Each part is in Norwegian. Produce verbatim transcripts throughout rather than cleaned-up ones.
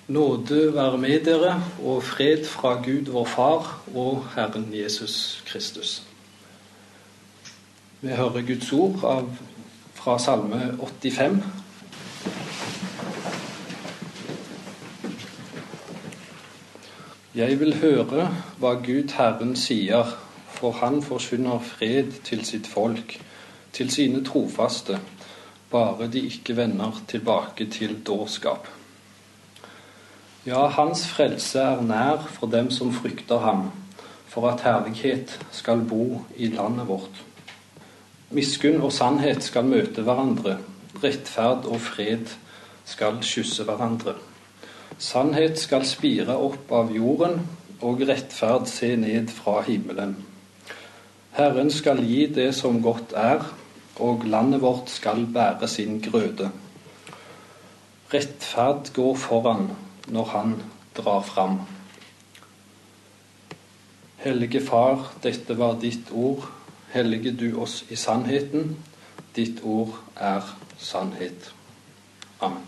Nåde være med dere, og fred fra Gud vår Far og Herren Jesus Kristus. Vi hører Guds ord av, fra Salme åttifem. Jeg vil høre hva Gud Herren sier, for han forsyner fred til sitt folk, til sine trofaste, bare de ikke vender tilbake til dårskap. Ja, hans frelse er nær for dem som frykter ham, for at herlighet skal bo i landet vårt. Miskunn og sannhet skal møte hverandre, rettferd og fred skal kysse hverandre. Sannhet skal spire opp av jorden, og rettferd se ned fra himmelen. Herren skal gi det som godt er, og landet vårt skal bære sin grøde. Rettferd går foran når han drar fram. Hellige Far, dette var ditt ord. Hellige du oss i sannheten. Ditt ord er sannhet. Amen.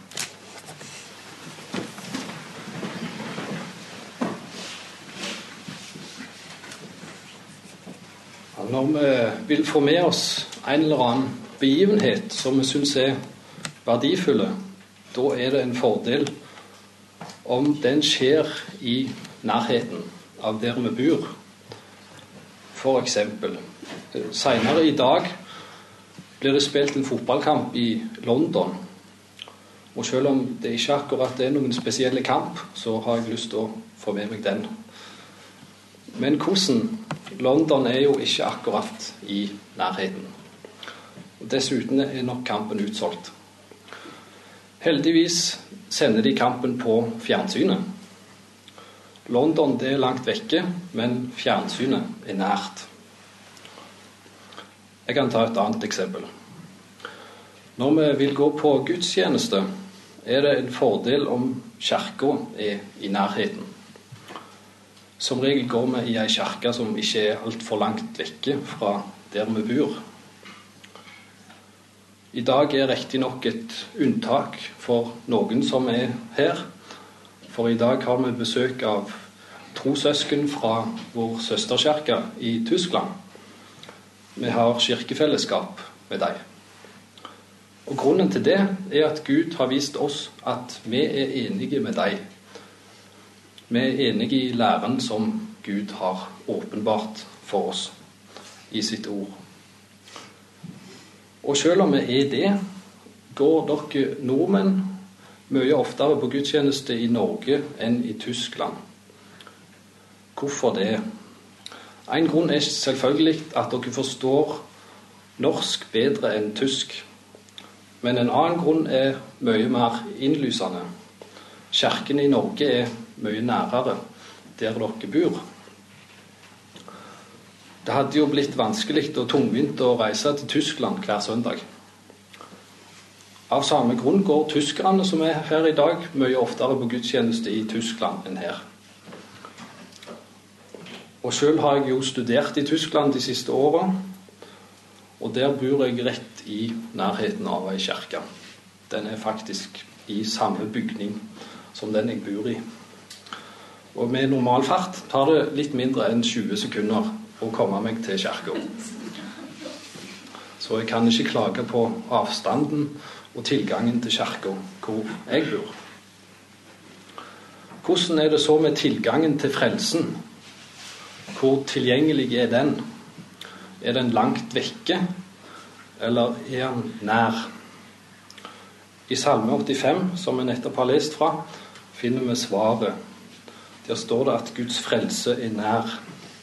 Når vi vil få med oss en eller annen begivenhet som vi synes er verdifulle, da er det en fordel om den skjer i nærheten av der vi bor. For eksempel, senere i dag blir det spilt en fotballkamp i London. Og selv om det ikke akkurat er noen spesielle kamp, så har jeg lyst til å få med meg den. Men hvordan? London er jo ikke akkurat i nærheten. Og dessuten er nok kampen utsolgt. Heldigvis sender de kampen på fjernsynet. London det er langt vekke, men fjernsynet er nært. Jeg kan ta et annet eksempel. Når vi vil gå på gudstjeneste, er det en fordel om kirken er i nærheten. Som regel går vi i en kirke som ikke er alt for langt vekke fra der vi bor. I dag er riktig nok et unntak for noen som er her, for i dag har vi besøk av trossøsken fra vår søsterkirke i Tyskland. Vi har kirkefellesskap med dem. Og grunnen til det er at Gud har vist oss at vi er enige med dem. Vi er enige i læren som Gud har åpenbart for oss i sitt ord. Og selv om vi er det, går dere nordmenn mye oftere på gudstjeneste i Norge enn i Tyskland. Hvorfor det? En grunn er selvfølgelig at dere forstår norsk bedre enn tysk. Men en annen grunn er mye mer innlysende. Kirken i Norge er mye nærere der dere bor. Det hadde jo blitt vanskelig og tungvint å reise til Tyskland hver søndag. Av samme grunn går tyskerne som er her i dag mye oftere på gudstjeneste i Tyskland enn her. Og selv har jeg jo studert i Tyskland de siste årene, og der bor jeg rett i nærheten av en kirke. Den er faktisk i samme bygning som den jeg bor i. Og med normal fart tar det litt mindre enn tjue sekunder å komme meg til kirken. Så jeg kan ikke klage på avstanden og tilgangen til kirken hvor jeg bor. Hvordan er det så med tilgangen til frelsen? Hvor tilgjengelig er den? Er den langt vekke, eller er den nær? I Salme åttifem, som jeg nettopp har lest fra, finner vi svaret. Der står det at Guds frelse er nær.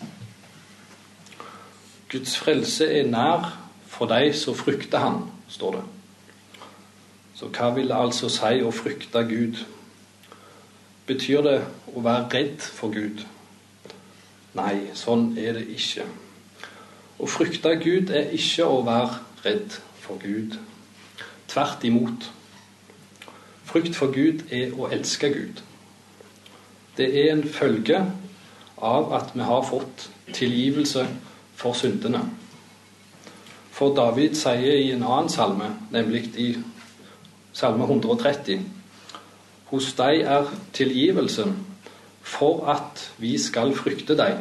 Guds frelse er nær for deg som frykter han, står det. Så hva vil det altså si å frykte Gud? Betyr det å være redd for Gud? Nei, sånn er det ikke. Å frykte Gud er ikke å være redd for Gud. Tvert imot. Frykt for Gud er å elske Gud. Det er en følge av at vi har fått tilgivelse for syndene. For David sier i en annen salme, nemlig i salme hundre og tretti, Hos deg er tilgivelsen, for at vi skal frykte deg.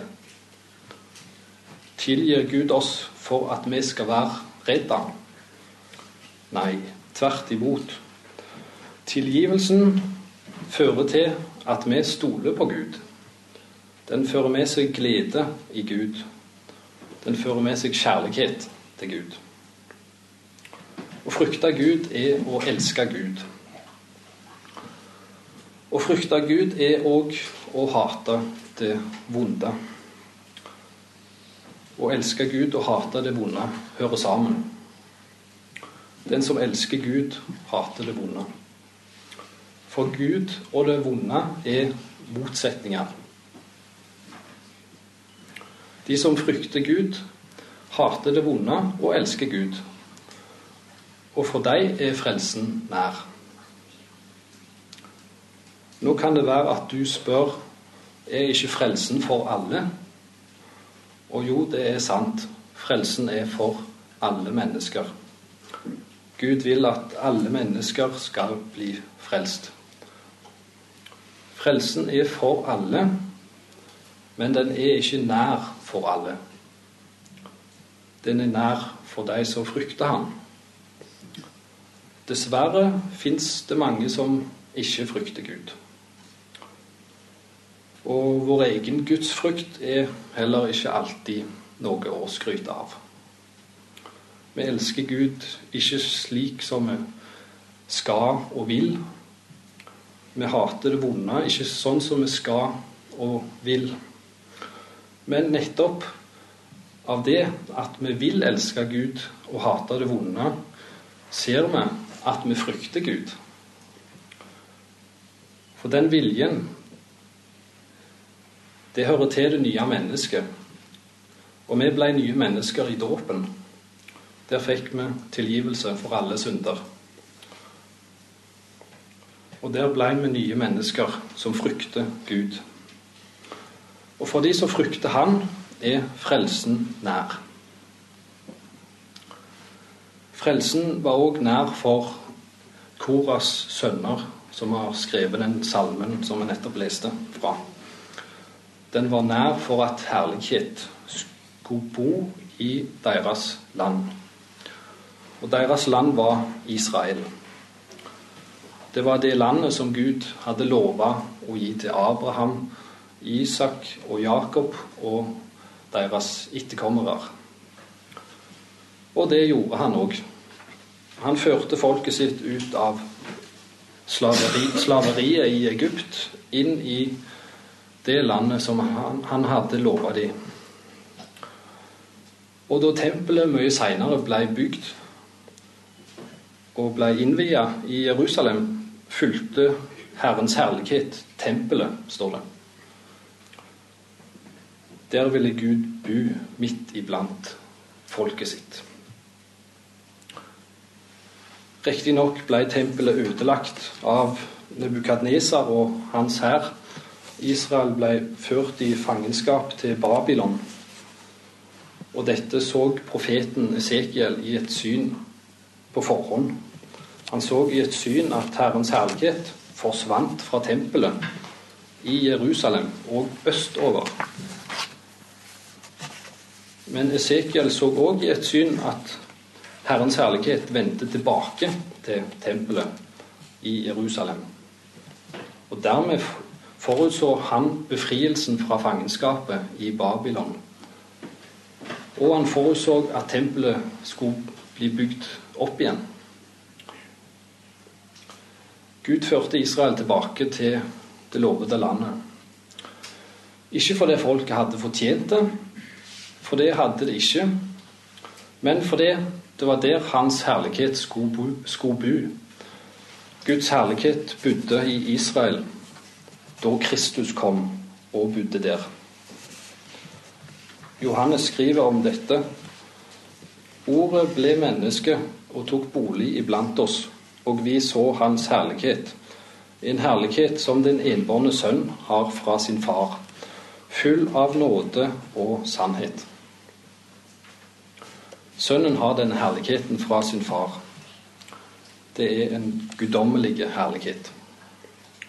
Tilgir Gud oss for at vi skal være redde? Nei, tvert imot. Tilgivelsen fører til at vi stoler på Gud. Den fører med seg glede i Gud. Den fører med seg kjærlighet til Gud. Å frykte Gud er å elske Gud. Å frykte Gud er også å hate det vonde. Å elske Gud og hate det vonde hører sammen. Den som elsker Gud, hater det vonde. For Gud og det vonde er motsetninger. De som frykter Gud, hater det vonde og elsker Gud. Og for deg er frelsen nær. Nå kan det være at du spør, er ikke frelsen for alle? Og jo, det er sant. Frelsen er for alle mennesker. Gud vil at alle mennesker skal bli frelst. Frelsen er for alle, men den er ikke nær for alle. Den er nær for de som frykter ham. Dessverre finnes det mange som ikke frykter Gud. Og vår egen gudsfrykt er heller ikke alltid noe å skryte av. Vi elsker Gud ikke slik som vi skal og vil. Vi hater det vonde, ikke sånn som vi skal og vil. Men nettopp av det at vi vil elske Gud og hate det vonde, ser vi at vi frykter Gud. For den viljen, det hører til det nye mennesket. Og vi ble nye mennesker i dåpen. Der fikk vi tilgivelse for alle synder. Og der ble vi nye mennesker som frykter Gud. Og for de som frykter han, er frelsen nær. Frelsen var også nær for Koras sønner, som har skrevet den salmen som vi nettopp leste fra. Den var nær for at herlighet skulle bo i deres land. Og deres land var Israel. Det var det landet som Gud hadde lovet å gi til Abraham, Isak og Jakob og deres etterkommere. Og det gjorde han også. Han førte folket sitt ut av slaveri, slaveriet i Egypt inn i det landet som han, han hadde lovet dem. Og da tempelet mye senere ble bygd og ble innviet i Jerusalem, fulgte Herrens herlighet tempelet, står det. Der ville Gud bo midt iblant folket sitt. Riktig nok ble tempelet ødelagt av Nebukadnesar og hans hær. Israel ble ført i fangenskap til Babylon. Og dette så profeten Esekiel i et syn på forhånd. Han så i et syn at Herrens herlighet forsvant fra tempelet i Jerusalem og østover. Men Esekiel så også i et syn at Herrens herlighet vendte tilbake til tempelet i Jerusalem. Og dermed forutså han befrielsen fra fangenskapet i Babylon. Og han forutså at tempelet skulle bli bygd opp igjen. Gud førte Israel tilbake til det lovede landet. Ikke fordi folket hadde fortjent det, for det hadde det ikke, men fordi det var der hans herlighet skulle bo. Skulle bo. Guds herlighet bodde i Israel da Kristus kom og bodde der. Johannes skriver om dette. Ordet ble menneske og tok bolig iblant oss, og vi så hans herlighet. En herlighet som den enbårne sønn har fra sin far, full av nåde og sannhet. Sønnen har den herligheten fra sin far. Det er en guddommelig herlighet.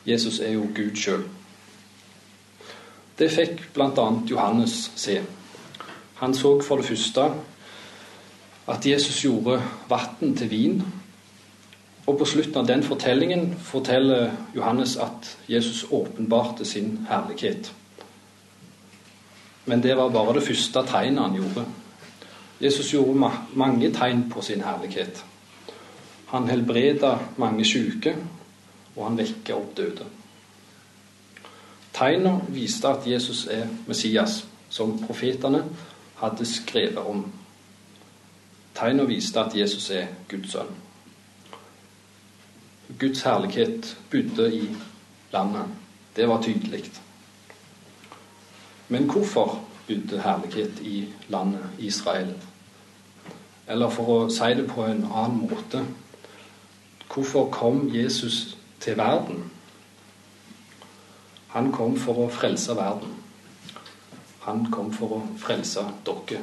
Jesus er jo Gud selv. Det fikk blant annet Johannes se. Han så for det første at Jesus gjorde vann til vin, og på slutten av den fortellingen forteller Johannes at Jesus åpenbarte sin herlighet. Men det var bare det første tegnet han gjorde. Jesus gjorde ma- mange tegn på sin herlighet. Han helbredet mange syke, og han vekket opp døde. Tegnet viste at Jesus er Messias, som profetene hadde skrevet om. Tegnet viste at Jesus er Guds sønn. Guds herlighet bodde i landet. Det var tydelig. Men hvorfor bodde herlighet i landet Israel? Eller for å si det på en annen måte, hvorfor kom Jesus til verden? Han kom for å frelse verden. Han kom for å frelse dere.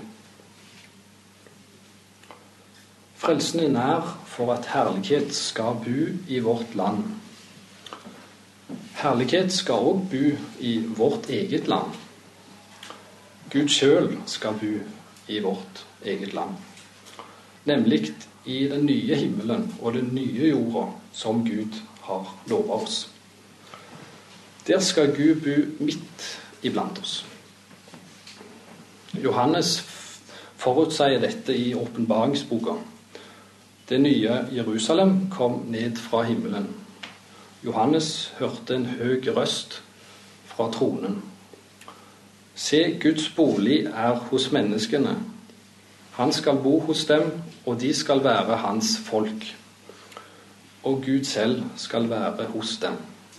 Frelsen er nær for at herlighet skal bo i vårt land. Herlighet skal også bo i vårt eget land. Gud selv skal bo i vårt eget land. Nemlig i den nye himmelen og den nye jorda som Gud har lovet oss. Der skal Gud bo midt iblant oss. Johannes forutsier dette i åpenbaringsboka. Det nye Jerusalem kom ned fra himmelen. Johannes hørte en høy røst fra tronen. Se, Guds bolig er hos menneskene. Han skal bo hos dem, og de skal være hans folk. Og Gud selv skal være hos dem.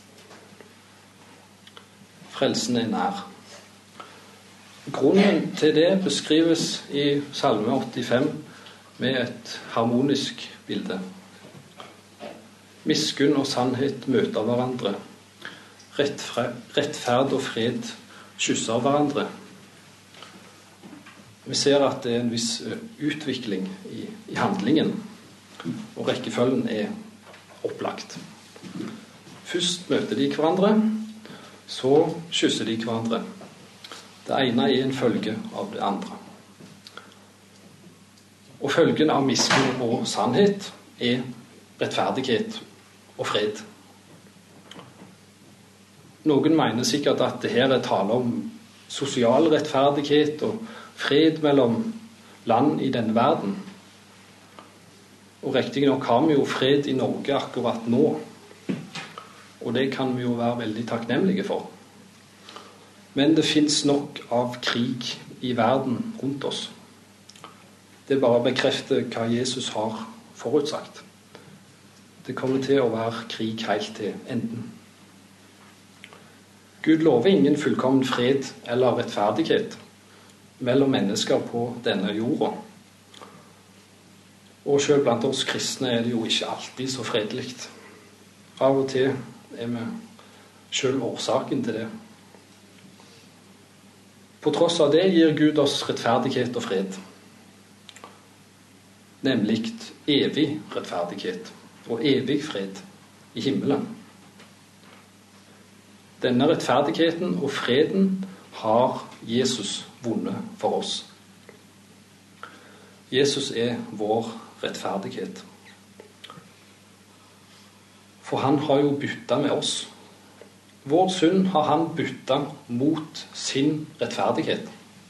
Frelsen er nær. Grunnen til det beskrives i Salme åttifem med et harmonisk bilde. Miskunn og sannhet møter hverandre. Rettferd og fred kysser hverandre. Vi ser at det er en viss utvikling i, i handlingen, og rekkefølgen er opplagt. Først møter de hverandre, så kysser de hverandre. Det ene er en følge av det andre. Og følgen av miskunn og sannhet er rettferdighet og fred. Noen mener sikkert at det her er tale om sosial rettferdighet og fred mellom land i denne verden. Og riktig nok har vi jo fred i Norge akkurat nå. Og det kan vi jo være veldig takknemlige for. Men det finnes nok av krig i verden rundt oss. Det bare bekrefter hva Jesus har forutsagt. Det kommer til å være krig helt til enden. Gud lover ingen fullkommen fred eller rettferdighet mellom mennesker på denne jorda. Og selv blant oss kristne er det jo ikke alltid så fredelig. Av og til er vi selv årsaken til det. På tross av det gir Gud oss rettferdighet og fred. Nemlig evig rettferdighet og evig fred i himmelen. Denne rettferdigheten og freden har Jesus vunnet for oss. Jesus er vår rettferdighet. For han har jo byttet med oss. Vår synd har han byttet mot sin rettferdighet.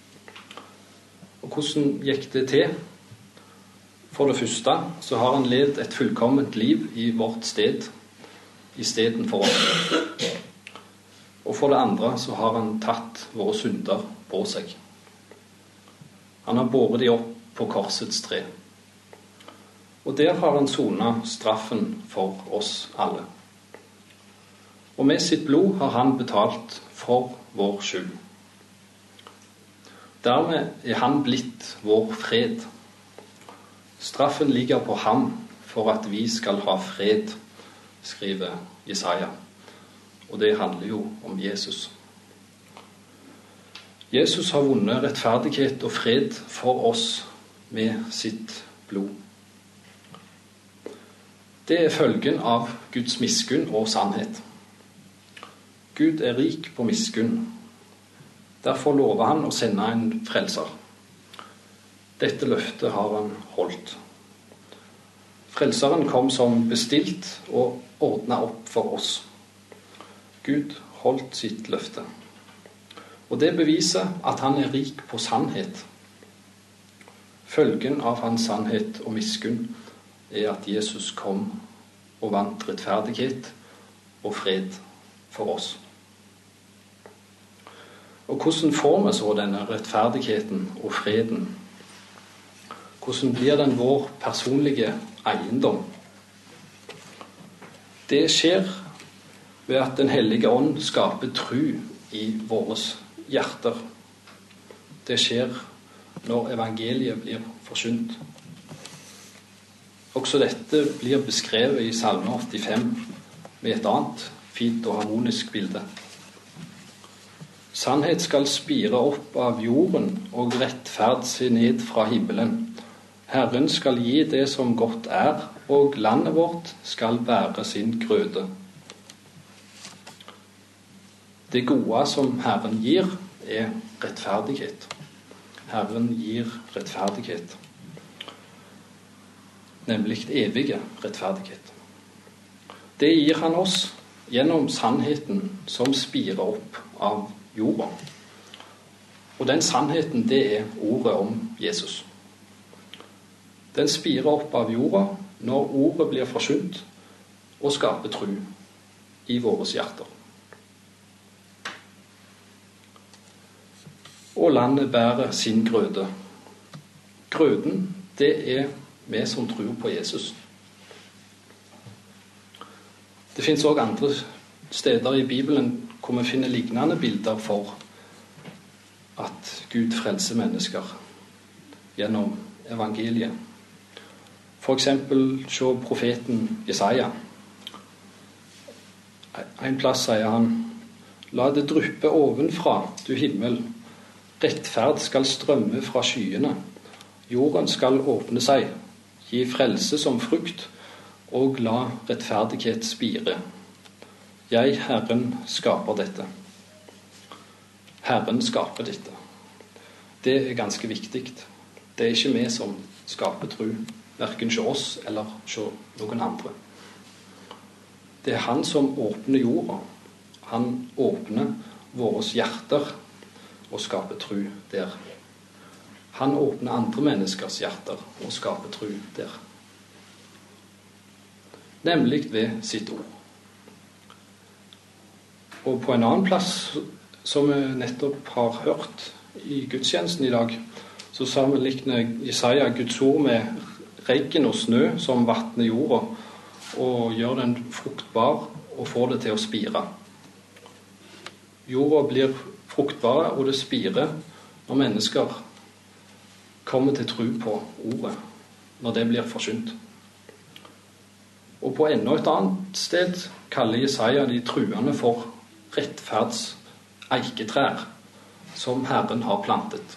Og hvordan gikk det til? For det første så har han levd et fullkomment liv i vårt sted, i stedet for oss. Og for det andre så har han tatt våre synder på seg. Han har båret de opp på korsets tre. Og der har han sonet straffen for oss alle. Og med sitt blod har han betalt for vår skyld. Dermed er han blitt vår fred. Straffen ligger på ham for at vi skal ha fred, skriver Jesaja. Og det handler jo om Jesus. Jesus har vunnet rettferdighet og fred for oss med sitt blod. Det er følgen av Guds miskunn og sannhet. Gud er rik på miskunn. Derfor lover han å sende en frelser. Dette løftet har han holdt. Frelseren kom som bestilt og ordnet opp for oss. Gud holdt sitt løfte. Og det beviser at han er rik på sannhet. Følgen av hans sannhet og miskunn er at Jesus kom og vant rettferdighet og fred for oss. Og hvordan får vi så denne rettferdigheten og freden? Hvordan blir den vår personlige eiendom? Det skjer ved at Den hellige ånd skaper tro i våre hjerter. Det skjer når evangeliet blir forkynt. Også dette blir beskrevet i Salme åttifem med et annet fint og harmonisk bilde. Sannhet skal spire opp av jorden og rettferd se ned fra himmelen. Herren skal gi det som godt er, og landet vårt skal bære sin grøde. Det gode som Herren gir, er rettferdighet. Herren gir rettferdighet. Nemlig evige rettferdighet. Det gir han oss gjennom sannheten som spirer opp av jorda. Og den sannheten, det er ordet om Jesus. Den spirer opp av jorda når ordet blir forkynt og skaper tro i våre hjerter. Og landet bærer sin grøde. Grøden, det er vi som tror på Jesus. Det finnes også andre steder i Bibelen hvor vi finner lignende bilder for at Gud frelser mennesker gjennom evangeliet. For eksempel se profeten Jesaja. En plass sier han: La det dryppe ovenfra, du himmel. Rettferd skal strømme fra skyene. Jorden skal åpne seg, gi frelse som frukt, og la rettferdighet spire. Jeg, Herren, skaper dette. Herren skaper dette. Det er ganske viktig. Det er ikke vi som skaper tro, hverken hos oss eller hos noen andre. Det er han som åpner jorda. Han åpner våre hjerter og skaper tro der. Han åpner andre menneskers hjerter og skaper tro der. Nemlig ved sitt ord. Og på en annen plass, som vi nettopp har hørt i gudstjenesten i dag, så sammenligner Jesaja Guds ord med regn og snø som vattner jorda og gjør den fruktbar og får det til å spire. Jorda blir fruktbare, og det spirer når mennesker kommer til tro på ordet, når det blir forkynt. Og på enda et annet sted kaller Jesaja de truende for rettferds eiketrær som Herren har plantet.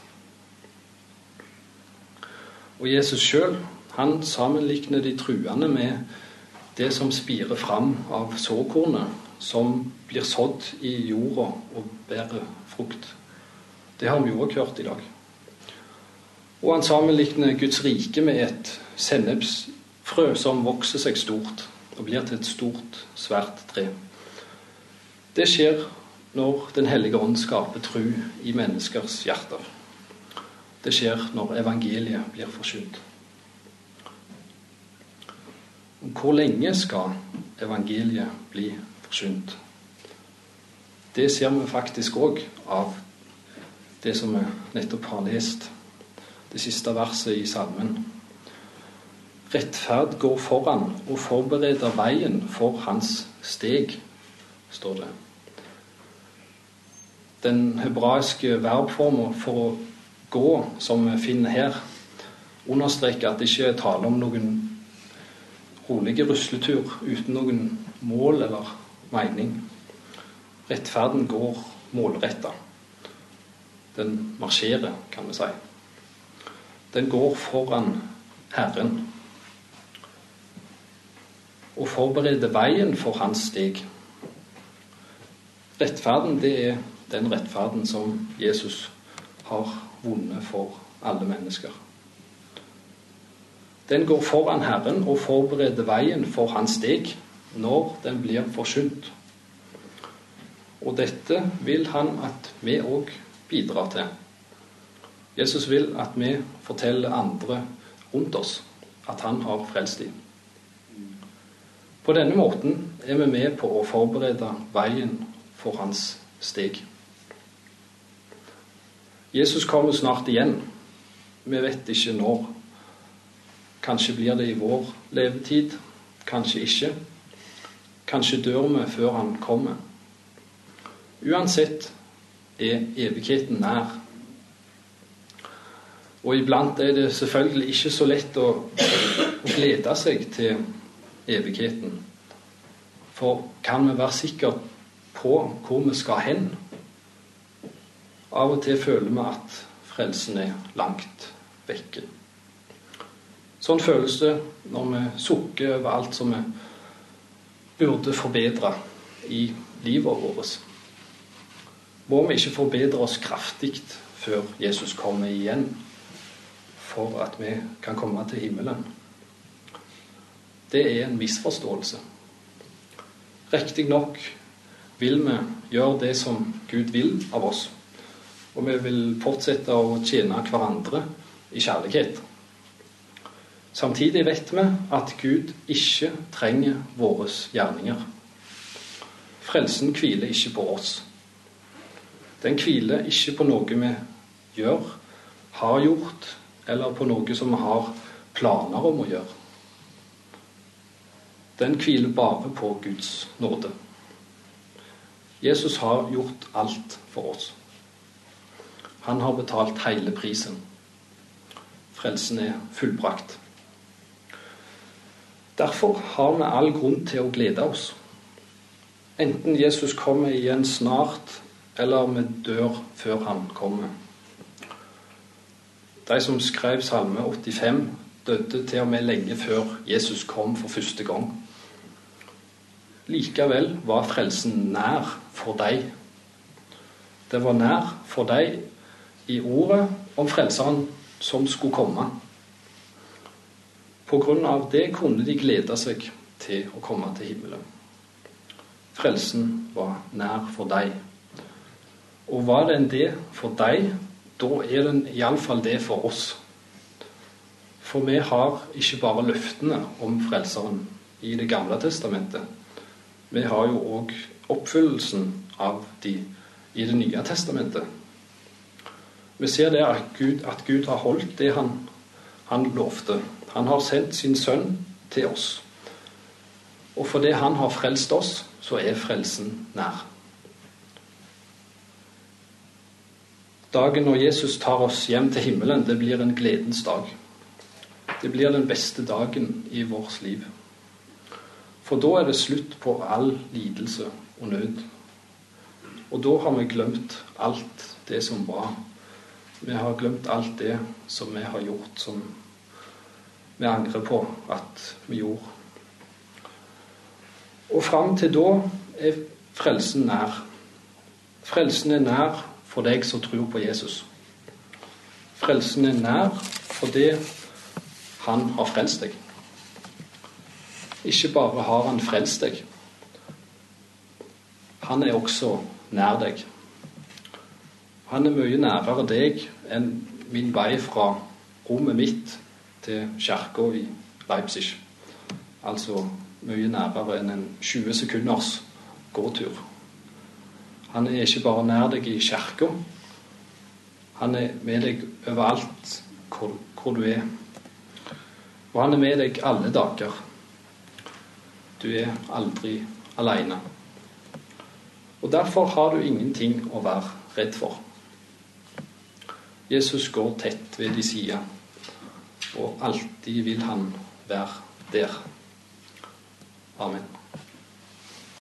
Og Jesus selv, han sammenligner de truende med det som spirer fram av såkornet, som blir sådd i jorda og bærer frukt. Det har vi jo også hørt i dag. Og han sammenligner Guds rike med et sennepsfrø som vokser seg stort og blir til et stort, svært tre. Det skjer når Den hellige ånd skaper tro i menneskers hjerter. Det skjer når evangeliet blir forkynt. Hvor lenge skal evangeliet bli forkynt? Det ser vi faktisk også av det som vi nettopp har lest, det siste verset i salmen. Rettferd går foran og forbereder veien for hans steg, står det. Den hebraiske verbformen for å gå, som vi finner her, understreker at det ikke er tale om noen rolige rusletur uten noen mål eller mening. Rettferden går målrettet. Den marsjerer, kan vi si. Den går foran Herren og forbereder veien for hans steg. Rettferden, det er den rettferden som Jesus har vunnet for alle mennesker. Den går foran Herren og forbereder veien for hans steg når den blir forsynt. Og dette vil han at vi også bidrar til. Jesus vil at vi forteller andre rundt oss at han har frelst dem. På denne måten er vi med på å forberede veien for hans steg. Jesus kommer snart igjen. Vi vet ikke når. Kanskje blir det i vår levetid, kanskje ikke. Kanskje dør vi før han kommer. Uansett er evigheten nær. Og iblant er det selvfølgelig ikke så lett å, å glede seg til evigheten. For kan vi være sikre på hvor vi skal hen? Av og til føler vi at frelsen er langt vekke. Sånn føles det når vi sukker over alt som vi burde forbedre i livet vårt. Må vi ikke forbedre oss kraftig før Jesus kommer igjen, for at vi kan komme til himmelen? Det er en misforståelse. Riktig nok vil vi gjøre det som Gud vil av oss, og vi vil fortsette å tjene hverandre i kjærlighet. Samtidig vet vi at Gud ikke trenger våre gjerninger. Frelsen hviler ikke på oss. Den hviler ikke på noe vi gjør, har gjort, eller på noe som vi har planer om å gjøre. Den hviler bare på Guds nåde. Jesus har gjort alt for oss. Han har betalt hele prisen. Frelsen er fullbrakt. Derfor har vi all grunn til å glede oss. Enten Jesus kommer igjen snart, eller vi dør før han kommer. De som skrev Salme åttifem døde til og med lenge før Jesus kom for første gang. Likevel var frelsen nær for deg. Det var nær for deg i ordet om frelseren som skulle komme. På grunn av det kunne de glede seg til å komme til himmelen. Frelsen var nær for deg. Og var den det for deg, da er den i alle fall det for oss. For vi har ikke bare løftene om frelseren i Det gamle testamentet. Vi har jo også oppfyllelsen av de i Det nye testamentet. Vi ser det at Gud, at Gud har holdt det han, han lovte. Han har sendt sin sønn til oss. Og fordi han har frelst oss, så er frelsen nær. Dagen når Jesus tar oss hjem til himmelen, det blir en gledens dag. Det blir den beste dagen i vårt liv. For da er det slutt på all lidelse og nød. Og da har vi glemt alt det som var. Vi har glemt alt det som vi har gjort, som vi angrer på at vi gjorde. Og frem til da er frelsen nær. Frelsen er nær for deg som tror på Jesus. Frelsen er nær fordi han har frelst deg. Ikke bare har han frelst deg, han er også nær deg. Han er mye nærere deg enn min vei fra rommet mitt til kirka i Leipzig. Altså mye nærere enn en tjue sekunders gåtur. Han er ikke bare nær deg i kirka, han er med deg overalt hvor, hvor du er. Og han er med deg alle dager. Du er aldri alene. Og derfor har du ingenting å være redd for. Jesus går tett ved din side, og alltid vil han være der. Amen.